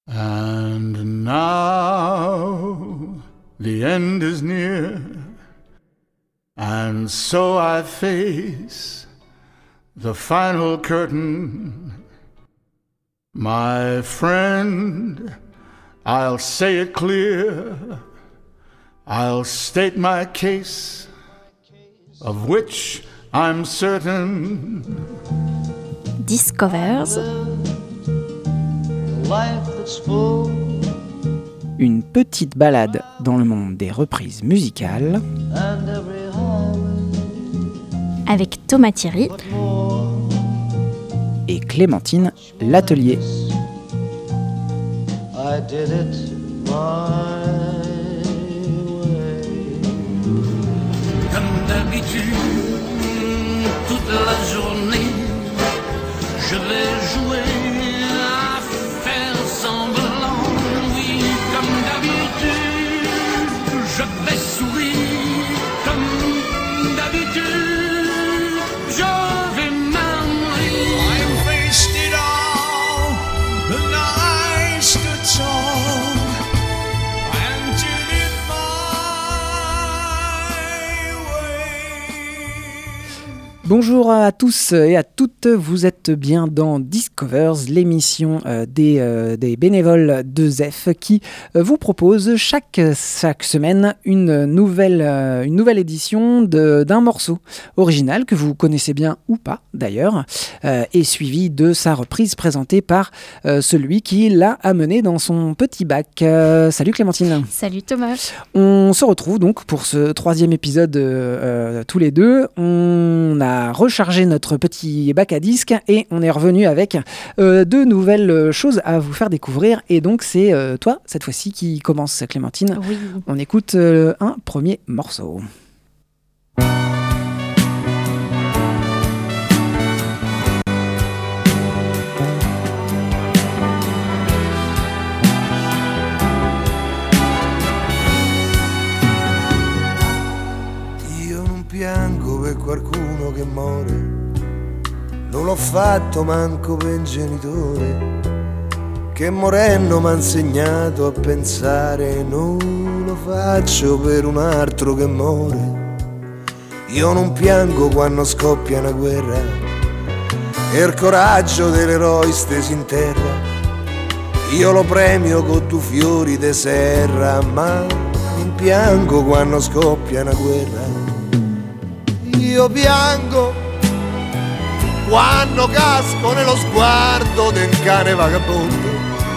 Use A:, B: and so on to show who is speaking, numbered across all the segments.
A: And now the end is near, and so I face the final curtain. My friend, I'll say it clear, I'll state my case, of which I'm certain.
B: Discovers. Une petite balade dans le monde des reprises musicales avec Thomas Thierry et Clémentine L'Atelier.
C: Comme d'habitude, toute la journée, je vais jouer à faire semblant. Oui, comme d'habitude, je vais sourire. Comme d'habitude, je vais m'ennuyer. I wasted all the nights to talk and did it my way.
B: Bonjour à tous et à toutes, vous êtes bien dans Discovers, l'émission des bénévoles de ZEF qui vous propose chaque semaine une nouvelle édition d'un morceau original que vous connaissez bien ou pas d'ailleurs, et suivi de sa reprise présentée par celui qui l'a amené dans son petit bac. Salut Clémentine.
D: Salut Thomas.
B: On se retrouve donc pour ce 3e épisode tous les deux. On a rechargé notre petit bac à disques et on est revenu avec de nouvelles choses à vous faire découvrir. Et donc c'est toi, cette fois-ci, qui commence, Clémentine.
D: Oui.
B: On écoute un premier morceau.
E: Io non piango per qualcuno che muore, non l'ho fatto manco per un genitore che morendo m'ha insegnato a pensare, non lo faccio per un altro che muore. Io non piango quando scoppia una guerra e il coraggio dell'eroe stesi in terra. Io lo premio con due fiori de serra, ma non piango quando scoppia una guerra. Io piango quando casco nello sguardo del cane vagabondo,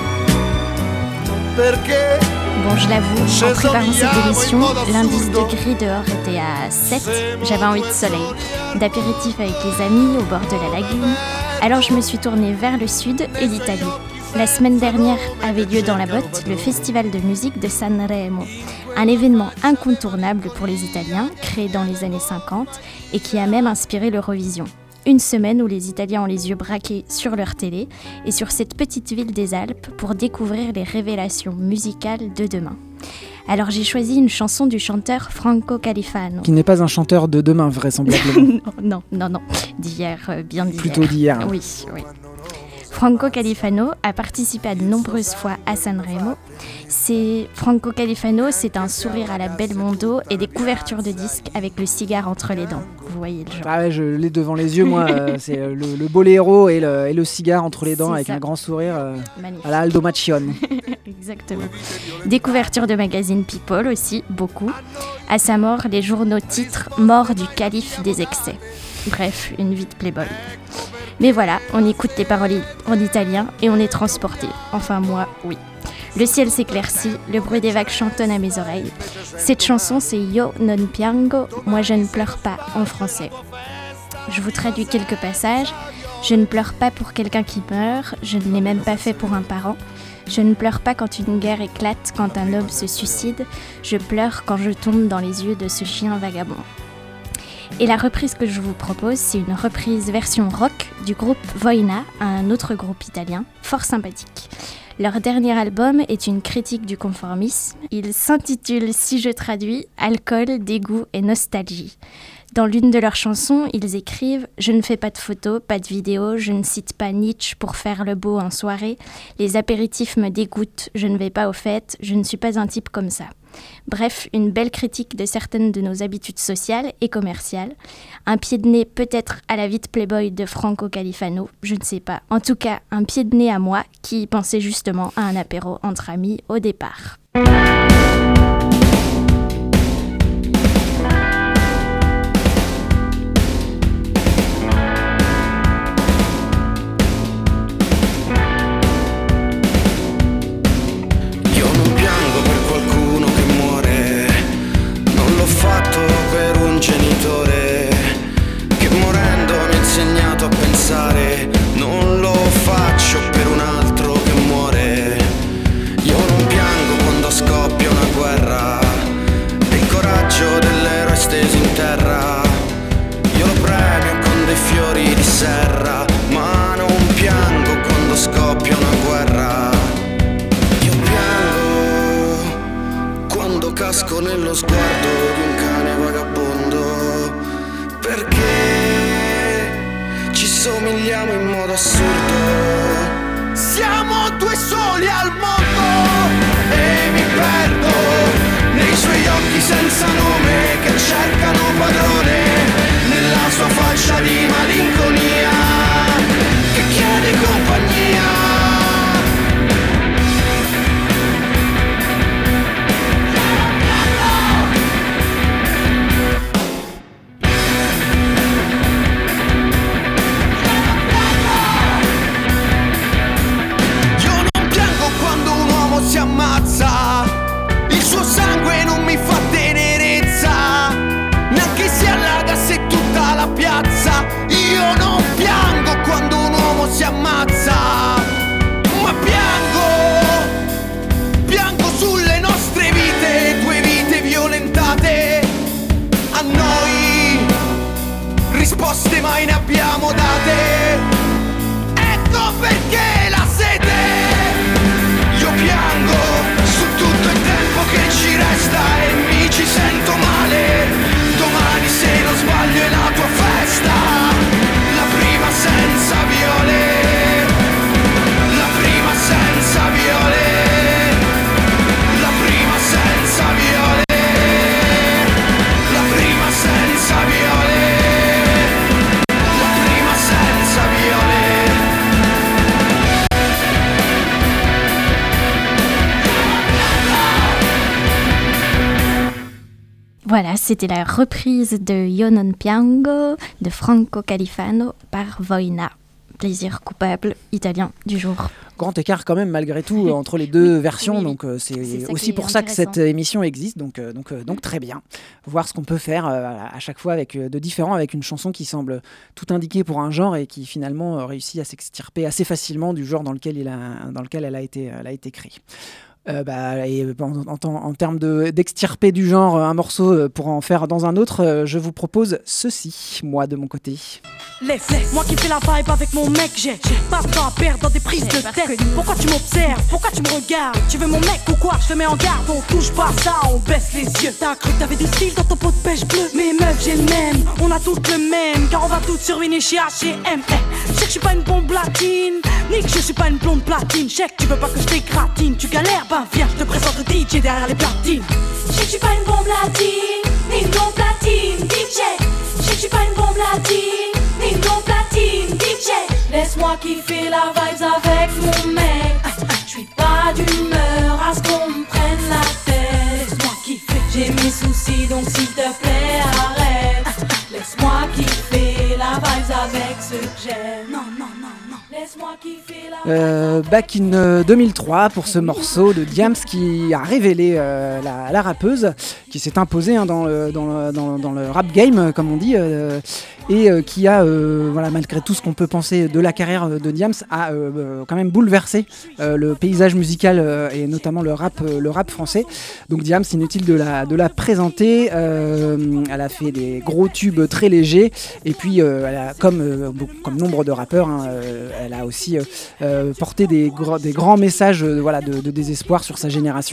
E: perché
D: Bon, je l'avoue, en préparant cette émission, l'indice de gris dehors était à 7. J'avais envie de soleil, d'apéritif avec les amis au bord de la lagune. Alors je me suis tournée vers le sud et l'Italie. La semaine dernière avait lieu dans la botte le festival de musique de Sanremo, un événement incontournable pour les Italiens, créé dans les années 50 et qui a même inspiré l'Eurovision. Une semaine où les Italiens ont les yeux braqués sur leur télé et sur cette petite ville des Alpes pour découvrir les révélations musicales de demain. Alors j'ai choisi une chanson du chanteur Franco Califano.
B: Qui n'est pas un chanteur de demain, vraisemblablement.
D: non, d'hier, bien d'hier.
B: Plutôt d'hier.
D: Oui. Franco Califano a participé à de nombreuses fois à Sanremo. Franco Califano, c'est un sourire à la Belmondo et des couvertures de disques avec le cigare entre les dents. Vous voyez le genre.
B: Ah ouais, je l'ai devant les yeux, moi. C'est le boléro et le cigare entre les dents,
D: C'est
B: avec
D: ça.
B: un grand sourire
D: Magnifique.
B: à la Aldo Macione.
D: Exactement. Des couvertures de magazines People aussi, beaucoup. À sa mort, les journaux titrent « Mort du calife des excès ». Bref, une vie de playboy. Mais voilà, on écoute les paroles en italien et on est transporté. Enfin moi, oui. Le ciel s'éclaircit, le bruit des vagues chantonne à mes oreilles. Cette chanson, c'est Io non piango, moi je ne pleure pas en français. Je vous traduis quelques passages. Je ne pleure pas pour quelqu'un qui meurt, je ne l'ai même pas fait pour un parent. Je ne pleure pas quand une guerre éclate, quand un homme se suicide. Je pleure quand je tombe dans les yeux de ce chien vagabond. Et la reprise que je vous propose, c'est une reprise version rock du groupe Voina, un autre groupe italien, fort sympathique. Leur dernier album est une critique du conformisme. Il s'intitule, si je traduis, Alcool, dégoût et nostalgie. Dans l'une de leurs chansons, ils écrivent « Je ne fais pas de photos, pas de vidéos, je ne cite pas Nietzsche pour faire le beau en soirée. Les apéritifs me dégoûtent, je ne vais pas aux fêtes, je ne suis pas un type comme ça. » Bref, une belle critique de certaines de nos habitudes sociales et commerciales. Un pied de nez peut-être à la vite Playboy de Franco Califano, je ne sais pas. En tout cas, un pied de nez à moi qui pensait justement à un apéro entre amis au départ.
F: Non lo faccio per un altro che muore. Io non piango quando scoppia una guerra, il coraggio dell'eroe steso in terra. Io lo premio con dei fiori di serra, ma non piango quando scoppia una guerra. Io piango quando casco nello sguardo di un cane vagabondo, perché ci somigliamo in modo assurdo. Siamo due soli al mondo e mi perdo nei suoi occhi senza nome che cercano padrone, nella sua faccia di malinconia che chiede compagnia. Si ammazza, il suo sangue non mi fa tenerezza, neanche se allagasse tutta la piazza. Io non piango quando un uomo si ammazza, ma piango sulle nostre vite, due vite violentate. A noi risposte mai ne abbiamo date. Ecco perché la sete. Io piango su tutto il tempo che ci resta e mi ci sento male. Domani se non sbaglio è la tua festa, la prima senza viole, la prima senza viole, la prima senza viole, la prima senza viole, la prima senza viole.
D: Voilà, c'était la reprise de Io non piango de Franco Califano par Voina. Plaisir coupable italien du jour.
B: Grand écart quand même malgré tout entre les deux versions,
D: oui.
B: donc c'est
D: ça
B: aussi pour ça que cette émission existe, donc très bien. Voir ce qu'on peut faire à chaque fois avec de différent, avec une chanson qui semble tout indiquée pour un genre et qui finalement réussit à s'extirper assez facilement du genre dans lequel elle a été créée. En termes d'extirper du genre un morceau pour en faire dans un autre, je vous propose ceci, moi de mon côté.
G: Laisse-moi qui fais la vibe avec mon mec, j'ai pas de temps à perdre dans des prises de tête. Pourquoi tu m'observes, pourquoi tu me regardes? Tu veux mon mec ou quoi? Je te mets en garde, on touche pas ça, on baisse les yeux. T'as cru que t'avais du style dans ton pot de pêche bleu? Mais meuf j'ai le même, on a toutes le même, car on va toutes surviner chez H&M. Je sais que je suis pas une bombe latine, ni que je suis pas une blonde platine. Je sais que tu veux pas que je t'égratine, tu galères, ben viens, je te présente le DJ derrière les platines.
H: Je sais que je suis pas une bombe latine, ni une blonde platine, DJ. Je sais que je suis pas une bombe latine, ni une blonde platine, DJ. Laisse-moi kiffer la vibes avec mon mec. Je suis pas d'humeur à ce qu'on me prenne la tête. Laisse-moi kiffer, j'ai mes soucis donc s'il te plaît arrête. Laisse-moi kiffer la vibes avec ce que j'aime. Non, non, non, non. Laisse-moi kiffer la
B: Back in 2003 pour ce morceau de Diams qui a révélé la rappeuse qui s'est imposée dans le rap game comme on dit et qui a malgré tout ce qu'on peut penser de la carrière de Diams a quand même bouleversé le paysage musical et notamment le rap français. Donc Diams, inutile de la présenter, elle a fait des gros tubes très légers et puis elle a, comme nombre de rappeurs elle a aussi porté des grands messages de désespoir sur sa génération.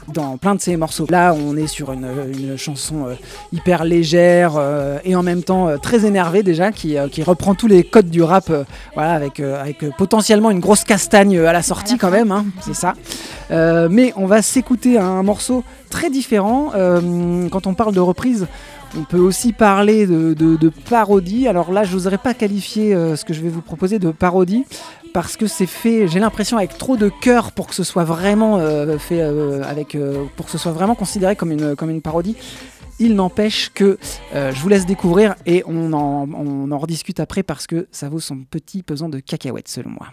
B: dans plein de ces morceaux. Là, on est sur une chanson hyper légère et en même temps très énervée déjà, qui reprend tous les codes du rap, voilà, avec potentiellement une grosse castagne à la sortie quand même, hein, c'est ça. Mais on va s'écouter un morceau très différent. Quand on parle de reprise, on peut aussi parler de parodie. Alors là, je n'oserais pas qualifier ce que je vais vous proposer de parodie, parce que c'est fait, j'ai l'impression, avec trop de cœur pour que ce soit vraiment pour que ce soit vraiment considéré comme une parodie. Il n'empêche que je vous laisse découvrir et on en rediscute après, parce que ça vaut son petit pesant de cacahuètes selon moi.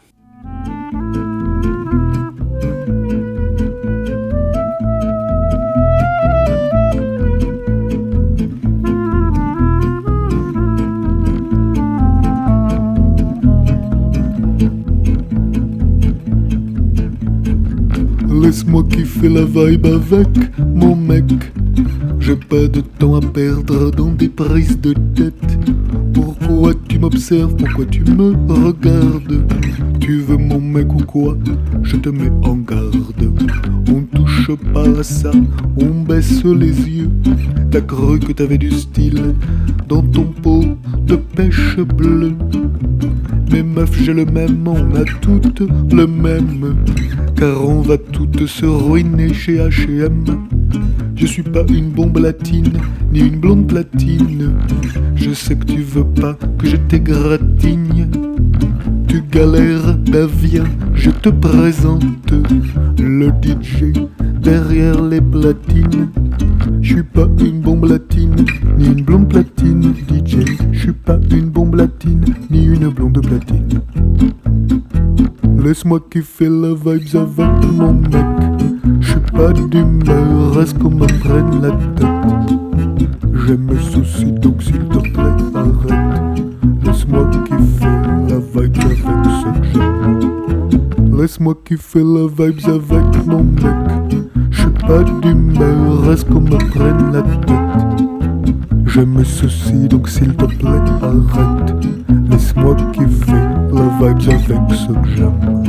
A: Laisse-moi kiffer la vibe avec mon mec. J'ai pas de temps à perdre dans des prises de tête. Pourquoi tu m'observes, pourquoi tu me regardes? Tu veux mon mec ou quoi? Je te mets en garde. On touche pas à ça, on baisse les yeux. T'as cru que t'avais du style dans ton pot de pêche bleue. Mais meuf, j'ai le même, on a toutes le même. Car on va toutes se ruiner chez H&M. Je suis pas une bombe latine, ni une blonde platine. Je sais que tu veux pas que je t'égratigne. Tu galères, ben viens, je te présente le DJ derrière les platines. Je suis pas une bombe latine, ni une blonde platine, DJ. Je suis pas une bombe latine, ni une blonde platine. Laisse-moi kiffer la vibes avec mon mec. J'suis pas d'humeur à ce qu'on me prenne la tête. J'ai mes soucis donc s'il te plaît arrête. Laisse-moi kiffer la vibes avec ce que j'aime. Laisse-moi kiffer la vibes avec mon mec. J'suis pas d'humeur à ce qu'on me prenne la tête. J'ai mes soucis donc s'il te plaît arrête. Laisse-moi kiffer la vibes avec ce que j'aime.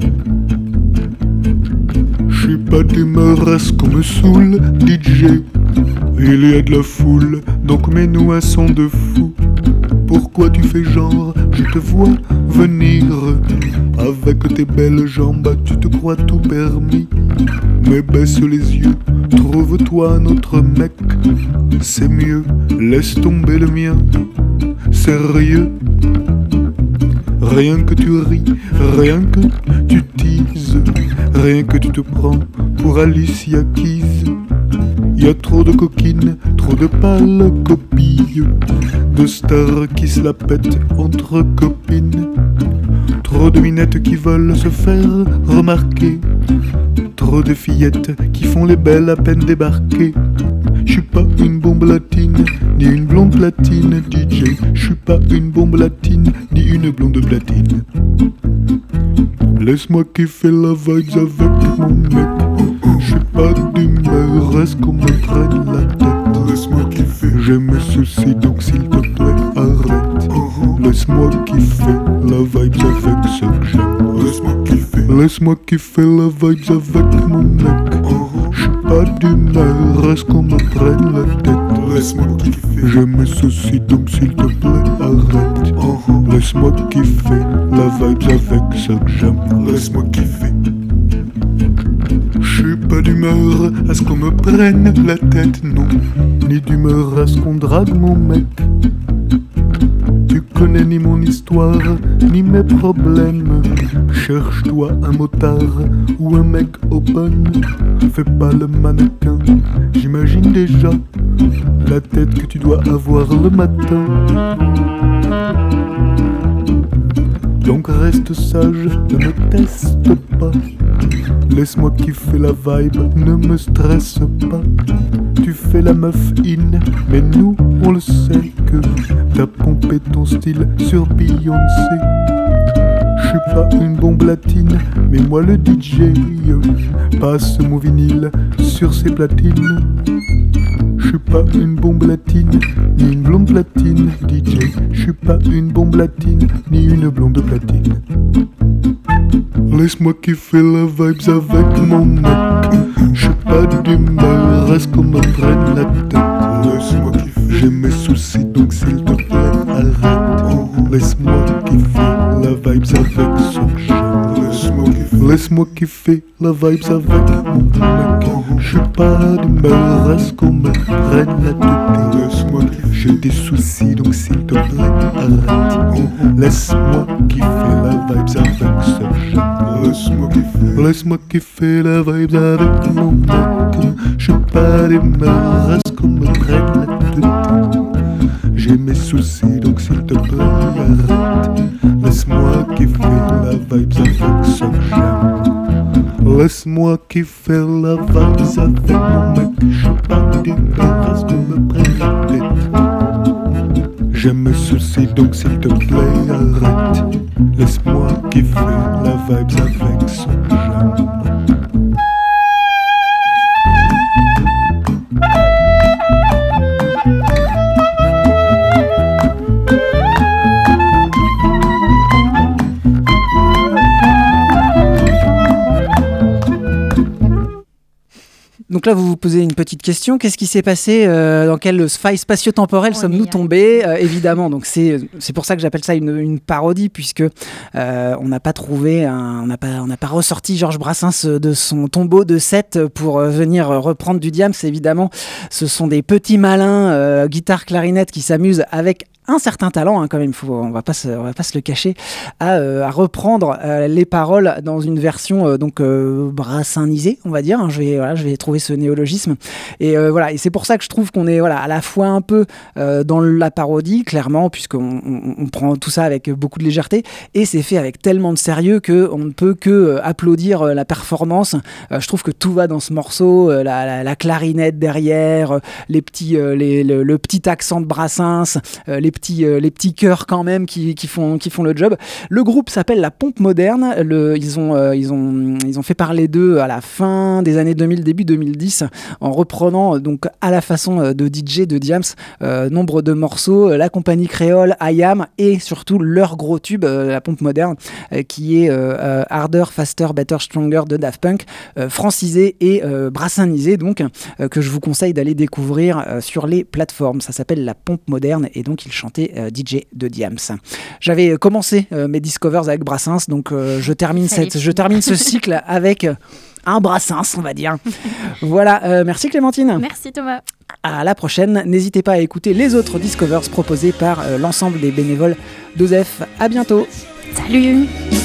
A: J'suis pas d'humeur à ce qu'on me saoule, DJ. Il y a de la foule, donc mets-nous un son de fou. Pourquoi tu fais genre, je te vois venir. Avec tes belles jambes, tu te crois tout permis. Mais baisse les yeux, trouve-toi un autre mec. C'est mieux, laisse tomber le mien. Sérieux? Rien que tu ris, rien que tu teases, rien que tu te prends pour Alicia Keys. Y'a trop de coquines, trop de pâles copies, de stars qui se la pètent entre copines. Trop de minettes qui veulent se faire remarquer, trop de fillettes qui font les belles à peine débarquées. J'suis pas une bombe latine, ni une blonde platine, DJ. J'suis pas une bombe latine, ni une blonde platine. Laisse-moi kiffer la vibes avec mon mec. J'suis pas d'humeur à ce qu'on me prenne la tête. Laisse-moi kiffer, j'ai mes soucis donc s'il te plaît arrête. Laisse-moi kiffer la vibes avec ce que j'aime. Laisse-moi kiffer, laisse-moi kiffer la vibes avec mon mec. J'suis pas d'humeur à ce qu'on me prenne la tête. Laisse-moi kiffer, j'ai mes soucis donc s'il te plaît arrête. Laisse-moi kiffer la vibes avec ce que j'aime. Laisse-moi kiffer. J'suis pas d'humeur à ce qu'on me prenne la tête, non. Ni d'humeur à ce qu'on drague mon mec. Tu connais ni mon histoire, ni mes problèmes. Cherche-toi un motard ou un mec open. Fais pas le mannequin, j'imagine déjà la tête que tu dois avoir le matin. Donc reste sage, ne me teste pas. Laisse-moi kiffer la vibe, ne me stresse pas. Tu fais la meuf in, mais nous on le sait que t'as pompé ton style sur Beyoncé. J'suis pas une bombe latine, mais moi le DJ passe mon vinyle sur ses platines. J'suis pas une bombe latine, ni une blonde platine, DJ. J'suis pas une bombe latine, ni une blonde platine. Laisse-moi kiffer la vibes avec mon mec. J'suis pas d'humeur à ce qu'on me prenne la tête. Laisse-moi kiffer. J'ai mes soucis donc s'il te plaît arrête. Laisse-moi kiffer la vibes avec ce que j'aime. Laisse-moi kiffer la vibes avec mon mec. J'ai pas d'humeur à ce qu'on me prenne la tête. Laisse-moi kiffer. J'ai des soucis donc s'il te plaît arrête. Laisse-moi kiffer la vibes avec ce que j'aime. Laisse-moi kiffer. Laisse-moi kiffer la vibes avec mon mec. J'ai pas d'humeur à ce qu'on me prenne la tête. J'ai mes soucis donc s'il te plaît arrête. Laisse-moi kiffer la vibes avec ce que j'aime. Laisse-moi kiffer la vibes avec mon mec. J'ai pas d'humeur à ce qu'on me prenne la tête. J'ai mes soucis donc s'il te plaît arrête. Laisse-moi kiffer la vibes avec ce que j'aime.
B: Donc là, vous vous posez une petite question. Qu'est-ce qui s'est passé dans quelle faille spatio-temporelle sommes-nous tombés évidemment, donc c'est pour ça que j'appelle ça une parodie, puisque on n'a pas trouvé, on n'a pas ressorti Georges Brassens de son tombeau de 7 pour venir reprendre du Diams. Évidemment, ce sont des petits malins guitare clarinette qui s'amusent avec un certain talent, quand même, on va pas se le cacher, à reprendre les paroles dans une version brassanisée, on va dire. Je vais trouver ce néologisme. Et et c'est pour ça que je trouve qu'on est à la fois un peu dans la parodie, clairement, puisqu'on prend tout ça avec beaucoup de légèreté, et c'est fait avec tellement de sérieux qu'on ne peut que applaudir la performance. Je trouve que tout va dans ce morceau, la clarinette derrière, le petit accent de Brassens, les petits chœurs quand même qui font le job. Le groupe s'appelle La Pompe Moderne. Ils ont fait parler d'eux à la fin des années 2000, début 2010, en reprenant donc à la façon de DJ de Diams nombre de morceaux, la compagnie créole, IAM, et surtout leur gros tube, La Pompe Moderne, qui est Harder, Faster, Better, Stronger de Daft Punk, francisé et brassanisé, donc que je vous conseille d'aller découvrir sur les plateformes. Ça s'appelle La Pompe Moderne, et donc ils chantait DJ de Diams. J'avais commencé mes Discovers avec Brassens, donc je termine ce cycle avec un Brassens, on va dire. Voilà, merci Clémentine.
D: Merci Thomas.
B: À la prochaine. N'hésitez pas à écouter les autres Discovers proposés par l'ensemble des bénévoles d'Osef. À bientôt.
D: Salut.